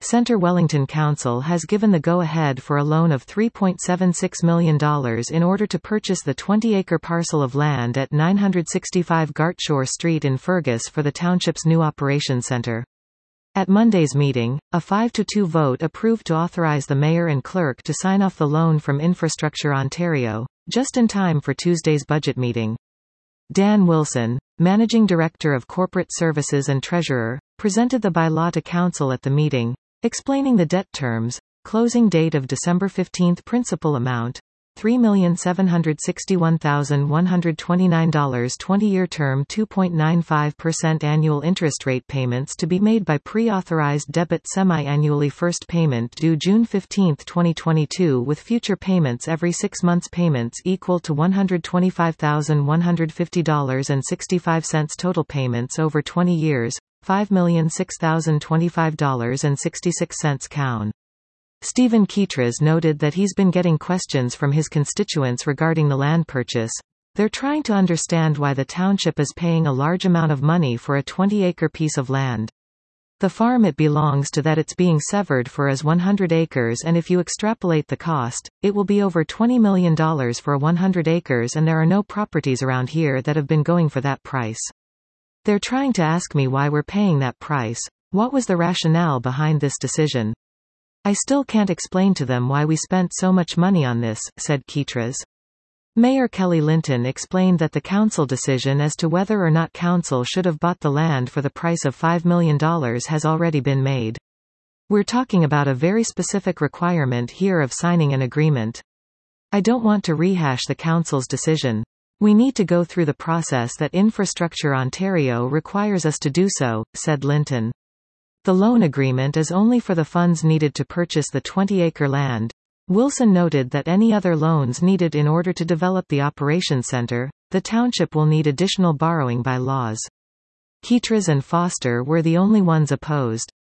Centre Wellington Council has given the go-ahead for a loan of $3.76 million in order to purchase the 20-acre parcel of land at 965 Gartshore Street in Fergus for the township's new operations centre. At Monday's meeting, a 5-2 vote approved to authorise the mayor and clerk to sign off the loan from Infrastructure Ontario, just in time for Tuesday's budget meeting. Dan Wilson, Managing Director of Corporate Services and Treasurer, presented the bylaw to Council at the meeting, explaining the debt terms, closing date of December 15, principal amount, $3,761,129, 20-year term 2.95% annual interest rate payments to be made by pre-authorized debit semi-annually, first payment due June 15, 2022 with future payments every 6 months, payments equal to $125,150.65, total payments over 20 years, $5,006,025.66 count. Stephen Ketras noted that he's been getting questions from his constituents regarding the land purchase. They're trying to understand why the township is paying a large amount of money for a 20-acre piece of land. The farm it belongs to that it's being severed for is 100 acres, and if you extrapolate the cost, it will be over $20 million for 100 acres, and there are no properties around here that have been going for that price. They're trying to ask me why we're paying that price. What was the rationale behind this decision? I still can't explain to them why we spent so much money on this, said Ketras. Mayor Kelly Linton explained that the council decision as to whether or not council should have bought the land for the price of $5 million has already been made. We're talking about a very specific requirement here of signing an agreement. I don't want to rehash the council's decision. We need to go through the process that Infrastructure Ontario requires us to do so, said Linton. The loan agreement is only for the funds needed to purchase the 20-acre land. Wilson noted that any other loans needed in order to develop the operations centre, the township will need additional borrowing by laws. Ketras and Foster were the only ones opposed.